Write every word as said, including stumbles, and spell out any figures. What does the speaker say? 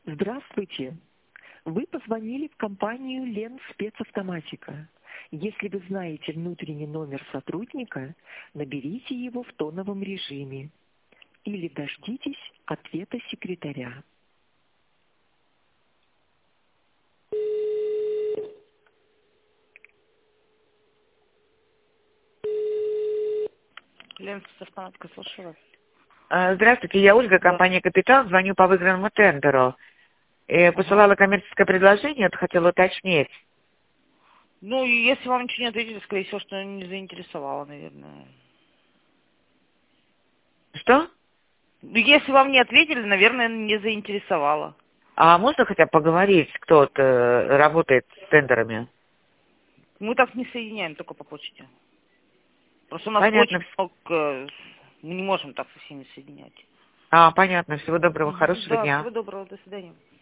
Здравствуйте. Вы позвонили в компанию Лен Спецавтоматика. Если вы знаете внутренний номер сотрудника, наберите его в тоновом режиме или дождитесь ответа секретаря. Лен Спецавтоматика, слушаю вас. А, Здравствуйте, я Ольга, компания «Капитал», звоню по выигранному тендеру. Э, Посылала коммерческое предложение, это хотела уточнить. Ну, и если вам ничего не ответили, скорее всего, что не заинтересовало, наверное. Что? Ну, если вам не ответили, наверное, не заинтересовало. А можно хотя бы поговорить, кто э, работает с тендерами? Мы так не соединяем, только по почте. Просто у нас Понятно. очень много, мы не можем так со всеми соединять. А, понятно. Всего доброго, Мгм. хорошего Да, дня. всего доброго, до свидания.